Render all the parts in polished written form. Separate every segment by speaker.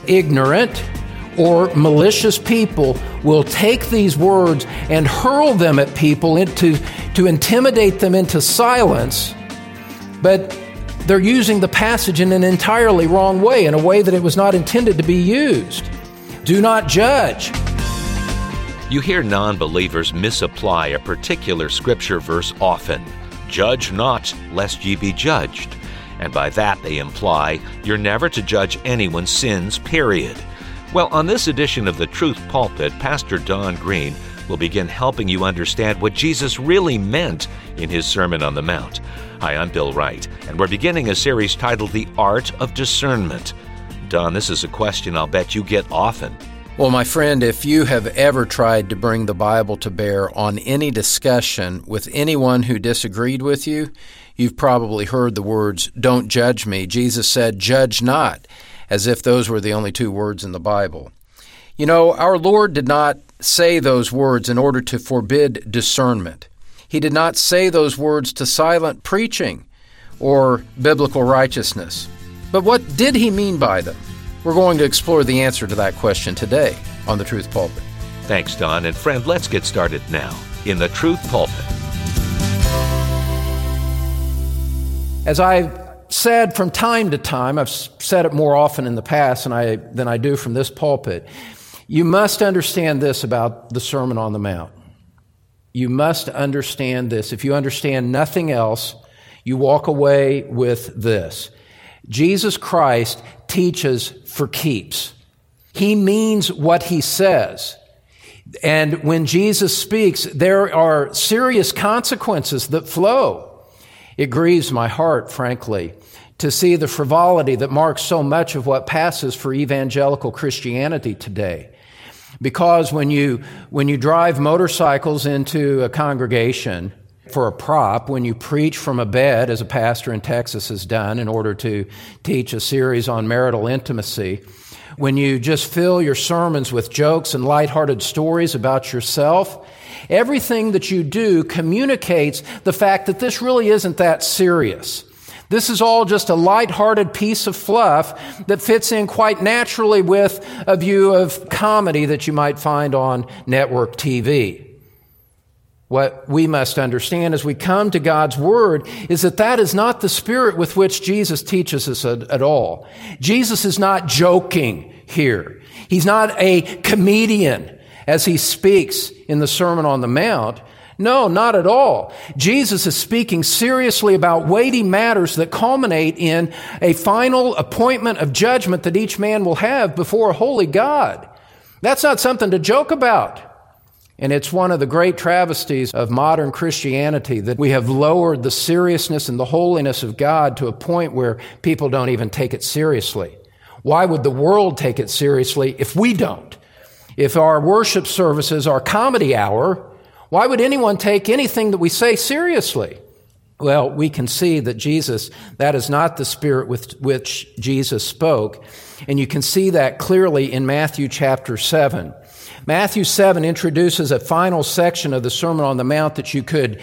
Speaker 1: ignorant or malicious people will take these words and hurl them at people to intimidate them into silence, but they're using the passage in an entirely wrong way, in a way that it was not intended to be used. Do not judge.
Speaker 2: You hear non-believers misapply a particular scripture verse often. Judge not, lest ye be judged. And by that they imply you're never to judge anyone's sins, period. Well, on this edition of The Truth Pulpit, Pastor Don Green will begin helping you understand what Jesus really meant in his Sermon on the Mount. Hi, I'm Bill Wright, and we're beginning a series titled The Art of Discernment. Don, this is a question I'll bet you get often.
Speaker 1: Well, my friend, if you have ever tried to bring the Bible to bear on any discussion with anyone who disagreed with you, you've probably heard the words, "Don't judge me." Jesus said, "Judge not," as if those were the only two words in the Bible. You know, our Lord did not say those words in order to forbid discernment. He did not say those words to silent preaching or biblical righteousness. But what did he mean by them? We're going to explore the answer to that question today on The Truth Pulpit.
Speaker 2: Thanks, Don. And friend, let's get started now in The Truth Pulpit.
Speaker 1: As I've said from time to time, I've said it more often in the past than I do from this pulpit, you must understand this about the Sermon on the Mount. You must understand this. If you understand nothing else, you walk away with this. Jesus Christ teaches for keeps. He means what he says. And when Jesus speaks, there are serious consequences that flow. It grieves my heart, frankly, to see the frivolity that marks so much of what passes for evangelical Christianity today. Because when you drive motorcycles into a congregation for a prop, when you preach from a bed, as a pastor in Texas has done in order to teach a series on marital intimacy, when you just fill your sermons with jokes and lighthearted stories about yourself, everything that you do communicates the fact that this really isn't that serious. This is all just a lighthearted piece of fluff that fits in quite naturally with a view of comedy that you might find on network TV. What we must understand as we come to God's Word is that is not the spirit with which Jesus teaches us at all. Jesus is not joking here. He's not a comedian as he speaks in the Sermon on the Mount. No, not at all. Jesus is speaking seriously about weighty matters that culminate in a final appointment of judgment that each man will have before a holy God. That's not something to joke about. And it's one of the great travesties of modern Christianity that we have lowered the seriousness and the holiness of God to a point where people don't even take it seriously. Why would the world take it seriously if we don't? If our worship services are comedy hour, why would anyone take anything that we say seriously? Well, we can see that that is not the spirit with which Jesus spoke. And you can see that clearly in Matthew chapter 7. Matthew 7 introduces a final section of the Sermon on the Mount that you could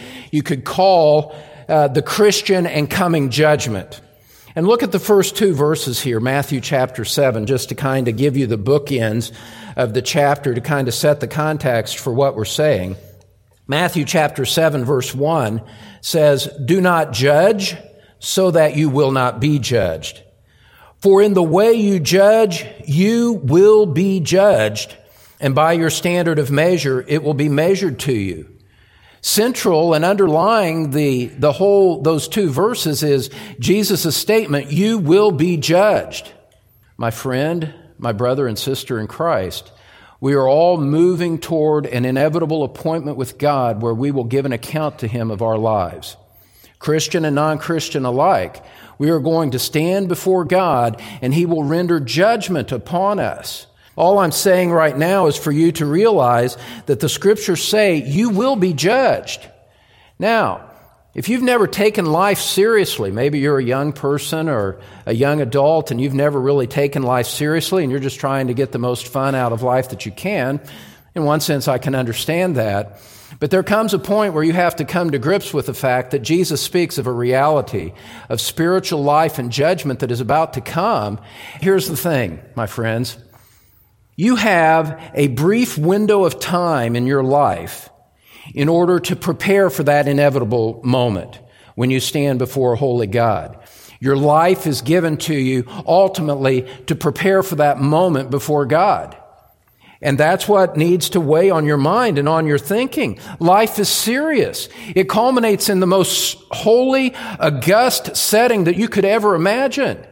Speaker 1: call the Christian and coming judgment. And look at the first two verses here, Matthew chapter 7, just to kind of give you the bookends of the chapter to kind of set the context for what we're saying. Matthew chapter 7, verse 1 says, "Do not judge so that you will not be judged. For in the way you judge, you will be judged, and by your standard of measure, it will be measured to you." Central and underlying those two verses is Jesus' statement, "You will be judged." My friend, my brother and sister in Christ, we are all moving toward an inevitable appointment with God where we will give an account to Him of our lives. Christian and non-Christian alike, we are going to stand before God and He will render judgment upon us. All I'm saying right now is for you to realize that the Scriptures say you will be judged. Now, if you've never taken life seriously, maybe you're a young person or a young adult and you've never really taken life seriously and you're just trying to get the most fun out of life that you can, in one sense I can understand that. But there comes a point where you have to come to grips with the fact that Jesus speaks of a reality of spiritual life and judgment that is about to come. Here's the thing, my friends. You have a brief window of time in your life in order to prepare for that inevitable moment when you stand before a holy God. Your life is given to you ultimately to prepare for that moment before God. And that's what needs to weigh on your mind and on your thinking. Life is serious. It culminates in the most holy, august setting that you could ever imagine.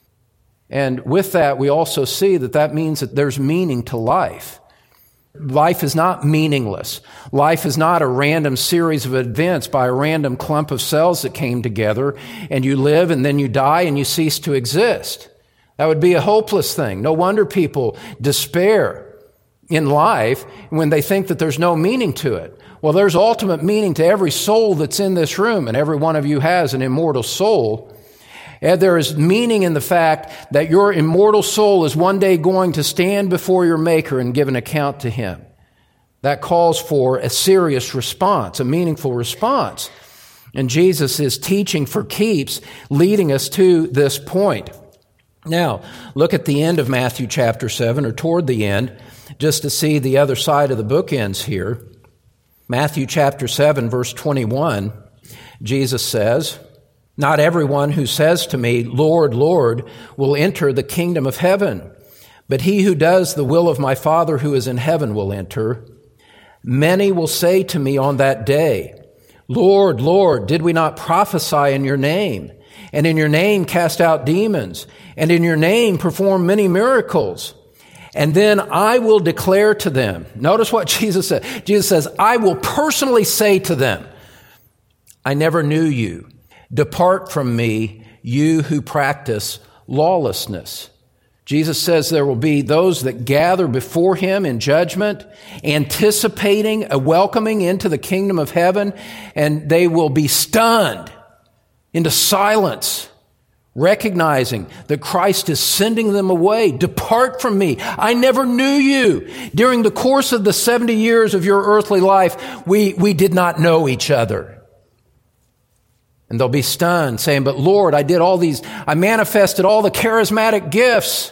Speaker 1: And with that, we also see that means that there's meaning to life. Life is not meaningless. Life is not a random series of events by a random clump of cells that came together, and you live and then you die and you cease to exist. That would be a hopeless thing. No wonder people despair in life when they think that there's no meaning to it. Well, there's ultimate meaning to every soul that's in this room, and every one of you has an immortal soul. And there is meaning in the fact that your immortal soul is one day going to stand before your Maker and give an account to Him. That calls for a serious response, a meaningful response. And Jesus is teaching for keeps, leading us to this point. Now, look at the end of Matthew chapter 7, or toward the end, just to see the other side of the bookends here. Matthew chapter 7, verse 21, Jesus says, "Not everyone who says to me, 'Lord, Lord,' will enter the kingdom of heaven, but he who does the will of my Father who is in heaven will enter. Many will say to me on that day, 'Lord, Lord, did we not prophesy in your name, and in your name cast out demons, and in your name perform many miracles?' And then I will declare to them," notice what Jesus said. Jesus says, "I will personally say to them, 'I never knew you. Depart from me, you who practice lawlessness.'" Jesus says there will be those that gather before Him in judgment, anticipating a welcoming into the kingdom of heaven, and they will be stunned into silence, recognizing that Christ is sending them away. "Depart from me. I never knew you." During the course of the 70 years of your earthly life, we did not know each other. And they'll be stunned, saying, "But Lord, I manifested all the charismatic gifts,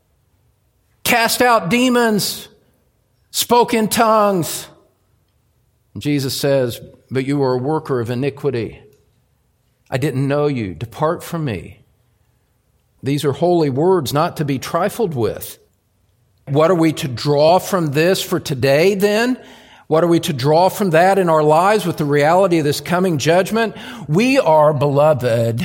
Speaker 1: cast out demons, spoke in tongues." And Jesus says, "But you are a worker of iniquity. I didn't know you. Depart from me." These are holy words not to be trifled with. What are we to draw from this for today then? What are we to draw from that in our lives with the reality of this coming judgment? We are, beloved,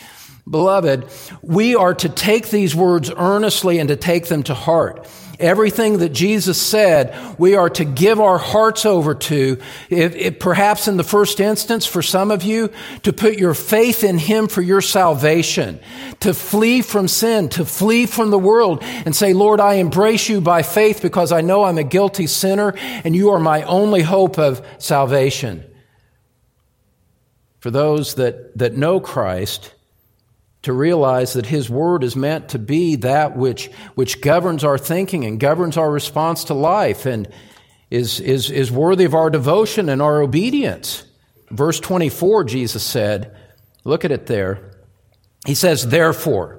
Speaker 1: we are to take these words earnestly and to take them to heart. Everything that Jesus said, we are to give our hearts over to, perhaps in the first instance for some of you, to put your faith in Him for your salvation, to flee from sin, to flee from the world, and say, "Lord, I embrace you by faith because I know I'm a guilty sinner, and you are my only hope of salvation." For those that know Christ, to realize that His Word is meant to be that which governs our thinking and governs our response to life and is worthy of our devotion and our obedience. Verse 24, Jesus said, look at it there. He says, therefore,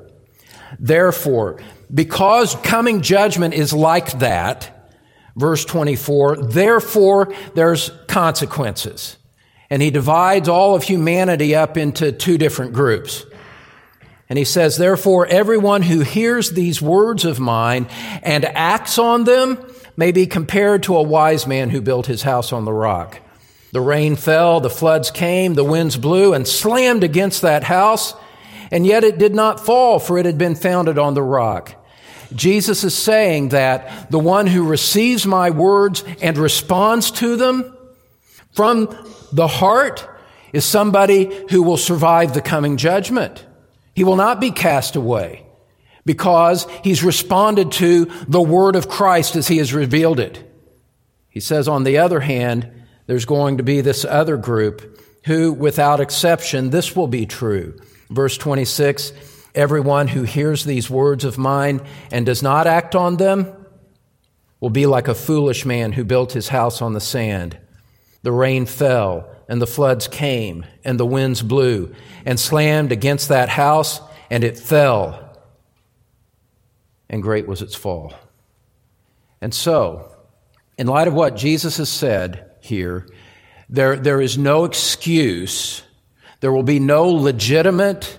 Speaker 1: because coming judgment is like that, verse 24, therefore there's consequences. And He divides all of humanity up into two different groups. And He says, therefore, everyone who hears these words of mine and acts on them may be compared to a wise man who built his house on the rock. The rain fell, the floods came, the winds blew and slammed against that house, and yet it did not fall, for it had been founded on the rock. Jesus is saying that the one who receives my words and responds to them from the heart is somebody who will survive the coming judgment. He will not be cast away because he's responded to the word of Christ as He has revealed it. He says, on the other hand, there's going to be this other group who, without exception, this will be true. Verse 26, everyone who hears these words of mine and does not act on them will be like a foolish man who built his house on the sand. The rain fell, and the floods came, and the winds blew, and slammed against that house, and it fell, and great was its fall. And so, in light of what Jesus has said here, there is no excuse. There will be no legitimate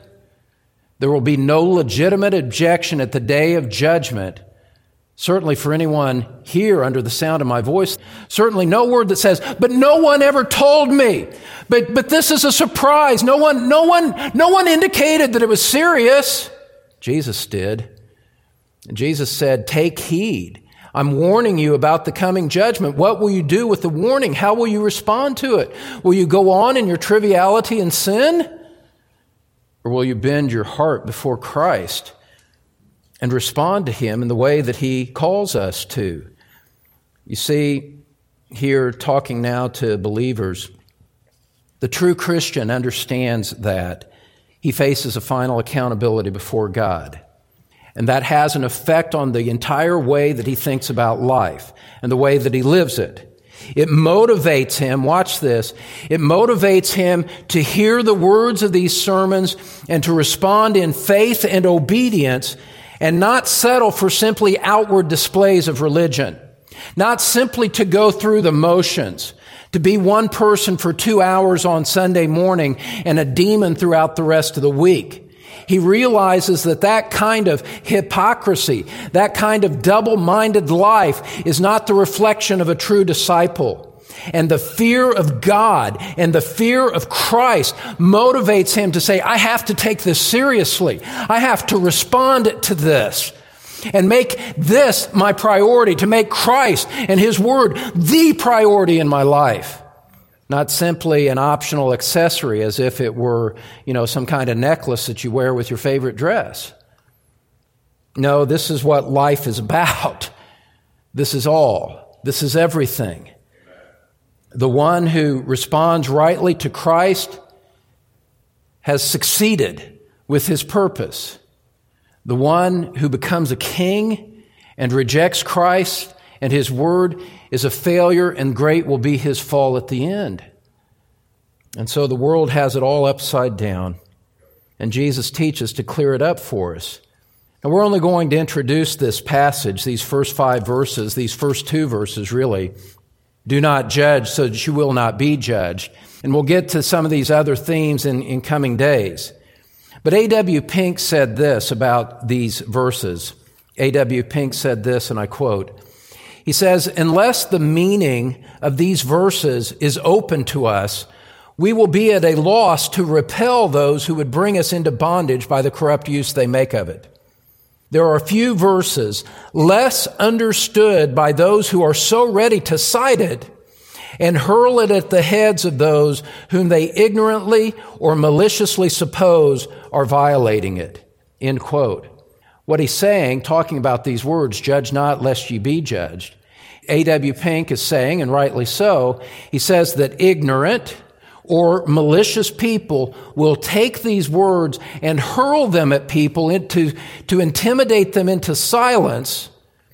Speaker 1: objection at the day of judgment. Certainly for anyone here under the sound of my voice, certainly no word that says, but no one ever told me. But this is a surprise. No one indicated that it was serious. Jesus did. And Jesus said, take heed. I'm warning you about the coming judgment. What will you do with the warning? How will you respond to it? Will you go on in your triviality and sin? Or will you bend your heart before Christ and respond to Him in the way that He calls us to? You see, here talking now to believers, the true Christian understands that he faces a final accountability before God. And that has an effect on the entire way that he thinks about life and the way that he lives it. It motivates him, watch this, it motivates him to hear the words of these sermons and to respond in faith and obedience and not settle for simply outward displays of religion, not simply to go through the motions, to be one person for 2 hours on Sunday morning and a demon throughout the rest of the week. He realizes that kind of hypocrisy, that kind of double-minded life is not the reflection of a true disciple. And the fear of God and the fear of Christ motivates him to say, I have to take this seriously. I have to respond to this and make this my priority, to make Christ and His Word the priority in my life. Not simply an optional accessory as if it were, some kind of necklace that you wear with your favorite dress. No, this is what life is about. This is all. This is everything. The one who responds rightly to Christ has succeeded with his purpose. The one who becomes a king and rejects Christ and His Word is a failure, and great will be his fall at the end. And so the world has it all upside down, and Jesus teaches to clear it up for us. And we're only going to introduce this passage, these first 5 verses, these first 2 verses really. Do not judge so that you will not be judged. And we'll get to some of these other themes in coming days. But A.W. Pink said this about these verses. A.W. Pink said this, and I quote, he says, unless the meaning of these verses is open to us, we will be at a loss to repel those who would bring us into bondage by the corrupt use they make of it. There are a few verses less understood by those who are so ready to cite it and hurl it at the heads of those whom they ignorantly or maliciously suppose are violating it. End quote. What he's saying, talking about these words, judge not lest ye be judged. A.W. Pink is saying, and rightly so, he says that ignorant or malicious people will take these words and hurl them at people to intimidate them into silence,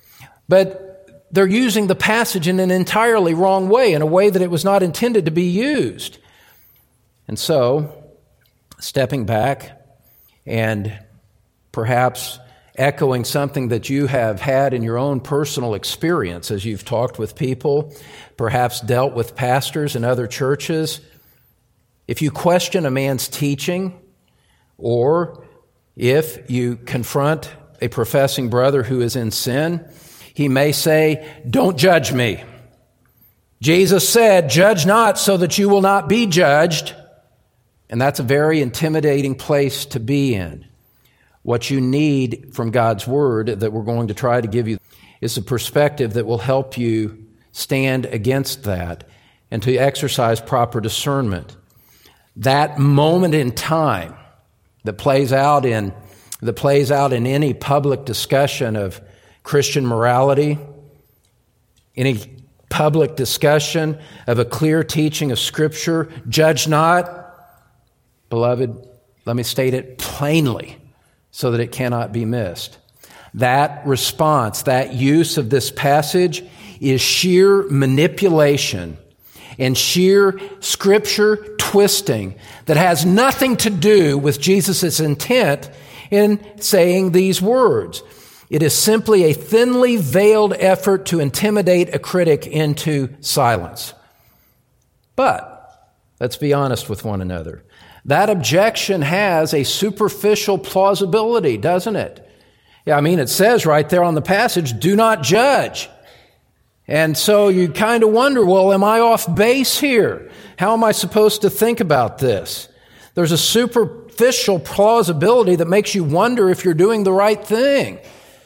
Speaker 1: but they're using the passage in an entirely wrong way, in a way that it was not intended to be used. And so, stepping back and perhaps echoing something that you have had in your own personal experience as you've talked with people, perhaps dealt with pastors in other churches. If you question a man's teaching, or if you confront a professing brother who is in sin, he may say, don't judge me. Jesus said, judge not so that you will not be judged. And that's a very intimidating place to be in. What you need from God's Word that we're going to try to give you is a perspective that will help you stand against that and to exercise proper discernment. That moment in time that plays out in any public discussion of Christian morality, any public discussion of a clear teaching of Scripture, judge not. Beloved, let me state it plainly so that it cannot be missed. That response, that use of this passage is sheer manipulation and sheer scripture twisting that has nothing to do with Jesus' intent in saying these words. It is simply a thinly veiled effort to intimidate a critic into silence. But let's be honest with one another. That objection has a superficial plausibility, doesn't it? Yeah, I mean, it says right there on the passage, do not judge. And so you kind of wonder, well, am I off base here? How am I supposed to think about this? There's a superficial plausibility that makes you wonder if you're doing the right thing.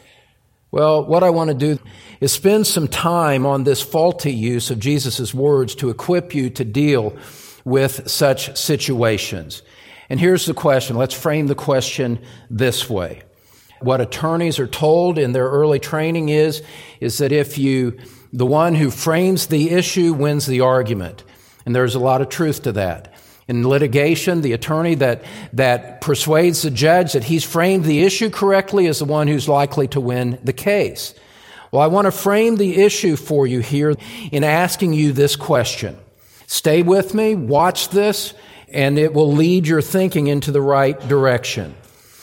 Speaker 1: Well, what I want to do is spend some time on this faulty use of Jesus' words to equip you to deal with such situations. And here's the question. Let's frame the question this way. What attorneys are told in their early training is that the one who frames the issue wins the argument. And there's a lot of truth to that. In litigation, the attorney that persuades the judge that he's framed the issue correctly is the one who's likely to win the case. Well, I want to frame the issue for you here in asking you this question. Stay with me, watch this, and it will lead your thinking into the right direction.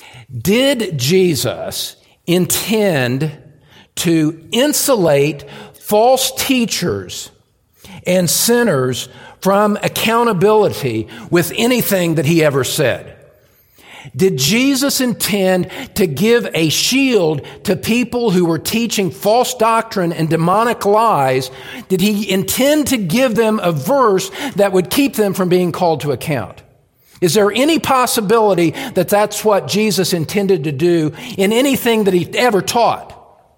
Speaker 1: Did Jesus intend to insulate false teachers and sinners from accountability with anything that he ever said? Did Jesus intend to give a shield to people who were teaching false doctrine and demonic lies? Did he intend to give them a verse that would keep them from being called to account? Is there any possibility that that's what Jesus intended to do in anything that he ever taught?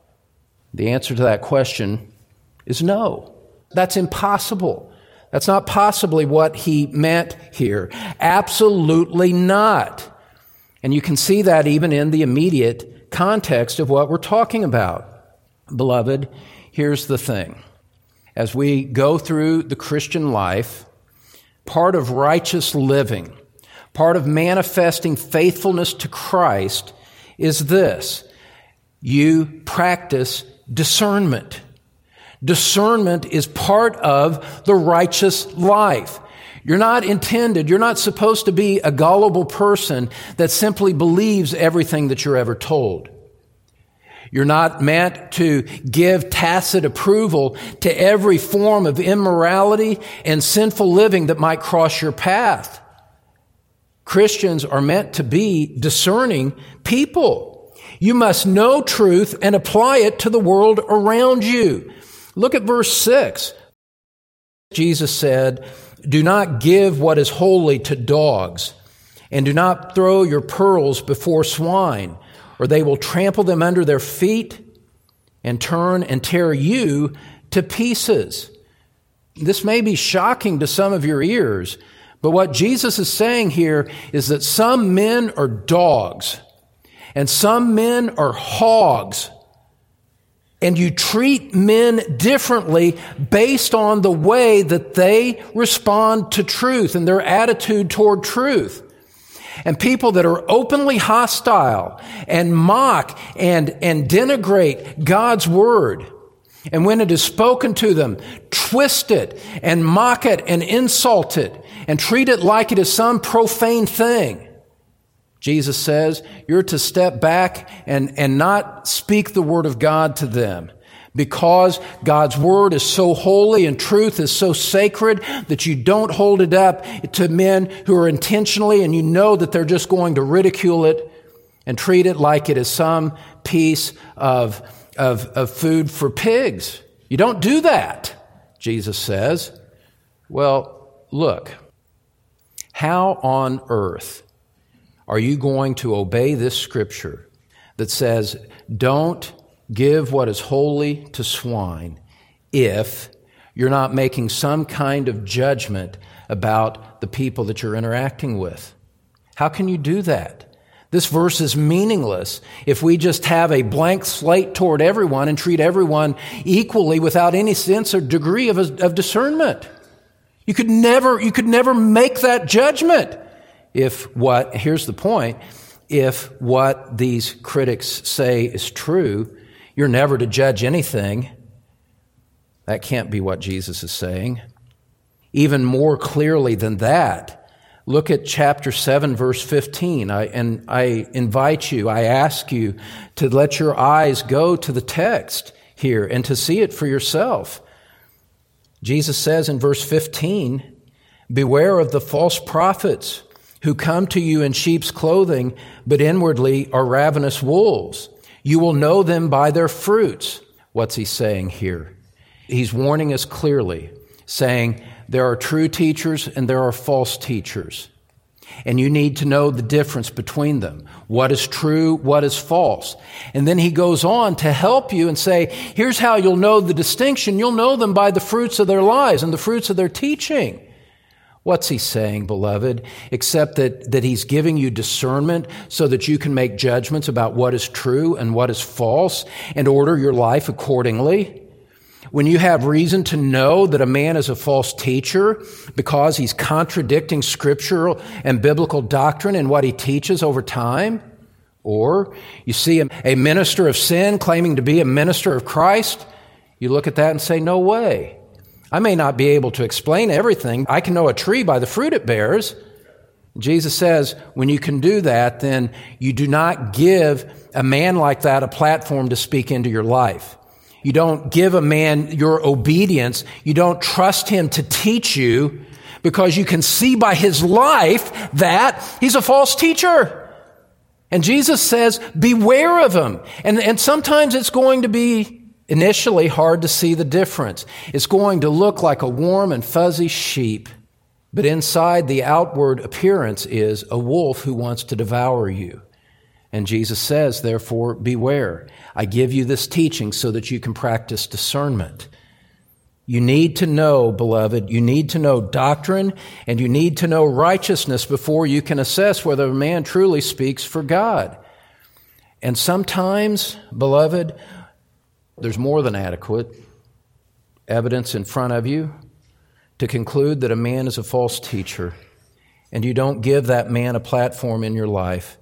Speaker 1: The answer to that question is no. That's impossible. That's not possibly what he meant here. Absolutely not. And you can see that even in the immediate context of what we're talking about. Beloved, here's the thing. As we go through the Christian life, part of righteous living, part of manifesting faithfulness to Christ is this. You practice discernment. Discernment is part of the righteous life. You're not supposed to be a gullible person that simply believes everything that you're ever told. You're not meant to give tacit approval to every form of immorality and sinful living that might cross your path. Christians are meant to be discerning people. You must know truth and apply it to the world around you. Look at verse 6. Jesus said, "Do not give what is holy to dogs, and do not throw your pearls before swine, or they will trample them under their feet and turn and tear you to pieces." This may be shocking to some of your ears, but what Jesus is saying here is that some men are dogs, and some men are hogs. And you treat men differently based on the way that they respond to truth and their attitude toward truth. And people that are openly hostile and mock and denigrate God's word, and when it is spoken to them, twist it and mock it and insult it and treat it like it is some profane thing. Jesus says you're to step back and not speak the word of God to them, because God's word is so holy and truth is so sacred that you don't hold it up to men who are intentionally, and you know that they're just going to ridicule it and treat it like it is some piece of food for pigs. You don't do that, Jesus says. Well, look, how on earth are you going to obey this scripture that says, don't give what is holy to swine, if you're not making some kind of judgment about the people that you're interacting with? How can you do that? This verse is meaningless if we just have a blank slate toward everyone and treat everyone equally without any sense or degree of discernment. You could never make that judgment. Here's the point, if what these critics say is true, you're never to judge anything. That can't be what Jesus is saying. Even more clearly than that, look at chapter 7, verse 15. I invite you, I ask you to let your eyes go to the text here and to see it for yourself. Jesus says in verse 15, "Beware of the false prophets who come to you in sheep's clothing, but inwardly are ravenous wolves. You will know them by their fruits." What's he saying here? He's warning us clearly, saying there are true teachers and there are false teachers. And you need to know the difference between them. What is true, what is false. And then he goes on to help you and say, here's how you'll know the distinction. You'll know them by the fruits of their lives and the fruits of their teaching. What's he saying, beloved? Except that he's giving you discernment so that you can make judgments about what is true and what is false and order your life accordingly. When you have reason to know that a man is a false teacher because he's contradicting scriptural and biblical doctrine in what he teaches over time, or you see a minister of sin claiming to be a minister of Christ, you look at that and say, no way. I may not be able to explain everything. I can know a tree by the fruit it bears. Jesus says, when you can do that, then you do not give a man like that a platform to speak into your life. You don't give a man your obedience. You don't trust him to teach you because you can see by his life that he's a false teacher. And Jesus says, beware of him. And sometimes it's going to be initially hard to see the difference. It's going to look like a warm and fuzzy sheep, but inside the outward appearance is a wolf who wants to devour you. And Jesus says, therefore, beware. I give you this teaching so that you can practice discernment. You need to know, beloved, you need to know doctrine and you need to know righteousness before you can assess whether a man truly speaks for God. And sometimes, beloved, there's more than adequate evidence in front of you to conclude that a man is a false teacher, and you don't give that man a platform in your life.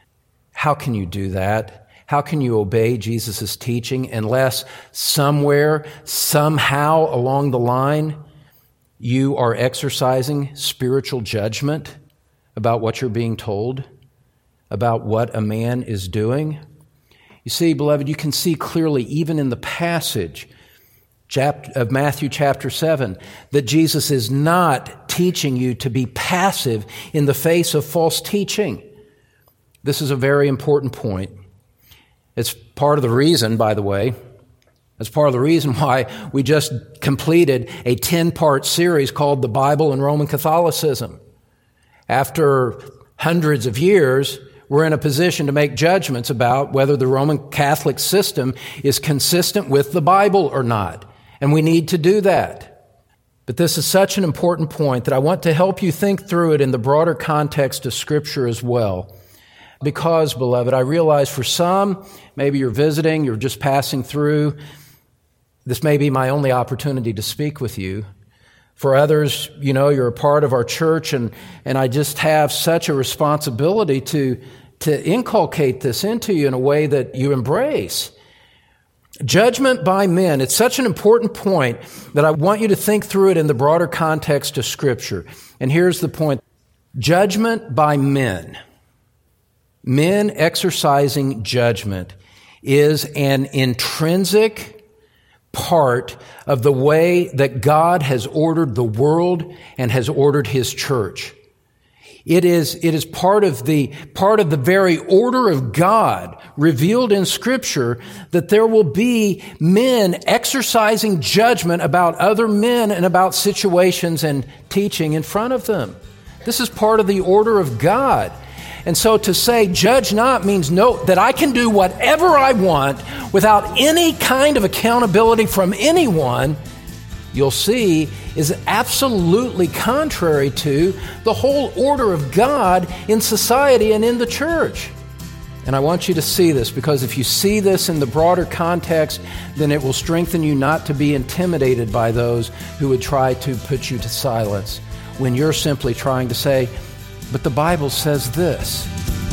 Speaker 1: How can you do that? How can you obey Jesus' teaching unless somewhere, somehow along the line, you are exercising spiritual judgment about what you're being told, about what a man is doing? You see, beloved, you can see clearly even in the passage of Matthew chapter 7 that Jesus is not teaching you to be passive in the face of false teaching. This is a very important point. It's part of the reason, by the way, it's part of the reason why we just completed a 10-part series called The Bible and Roman Catholicism. After hundreds of years, we're in a position to make judgments about whether the Roman Catholic system is consistent with the Bible or not. And we need to do that. But this is such an important point that I want to help you think through it in the broader context of Scripture as well. Because, beloved, I realize for some, maybe you're visiting, you're just passing through, this may be my only opportunity to speak with you. For others, you know, you're a part of our church, and I just have such a responsibility to inculcate this into you in a way that you embrace. Judgment by men, it's such an important point that I want you to think through it in the broader context of Scripture. And here's the point. Judgment by men, men exercising judgment, is an intrinsic part of the way that God has ordered the world and has ordered His church. It is part of the very order of God revealed in Scripture that there will be men exercising judgment about other men and about situations and teaching in front of them. This is part of the order of God. And so to say, judge not, means no, that I can do whatever I want without any kind of accountability from anyone, you'll see, is absolutely contrary to the whole order of God in society and in the church. And I want you to see this, because if you see this in the broader context, then it will strengthen you not to be intimidated by those who would try to put you to silence when you're simply trying to say, but the Bible says this.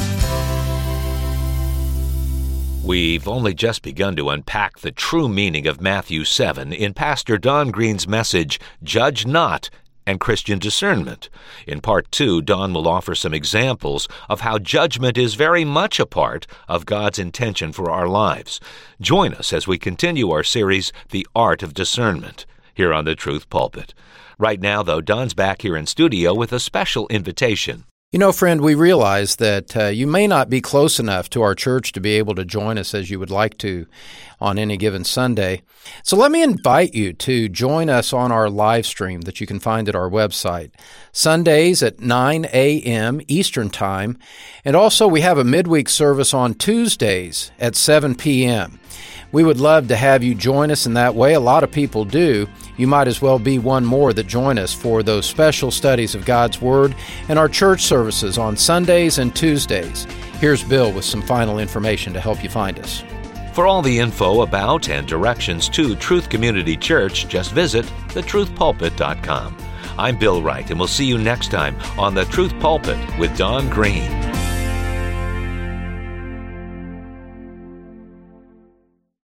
Speaker 2: We've only just begun to unpack the true meaning of Matthew 7 in Pastor Don Green's message, Judge Not, and Christian discernment. In Part 2, Don will offer some examples of how judgment is very much a part of God's intention for our lives. Join us as we continue our series, The Art of Discernment, here on the Truth Pulpit. Right now, though, Don's back here in studio with a special invitation.
Speaker 1: You know, friend, we realize that you may not be close enough to our church to be able to join us as you would like to on any given Sunday. So let me invite you to join us on our live stream that you can find at our website, Sundays at 9 a.m. Eastern Time. And also we have a midweek service on Tuesdays at 7 p.m. We would love to have you join us in that way. A lot of people do. You might as well be one more that join us for those special studies of God's Word and our church services on Sundays and Tuesdays. Here's Bill with some final information to help you find us.
Speaker 2: For all the info about and directions to Truth Community Church, just visit thetruthpulpit.com. I'm Bill Wright, and we'll see you next time on The Truth Pulpit with Don Green.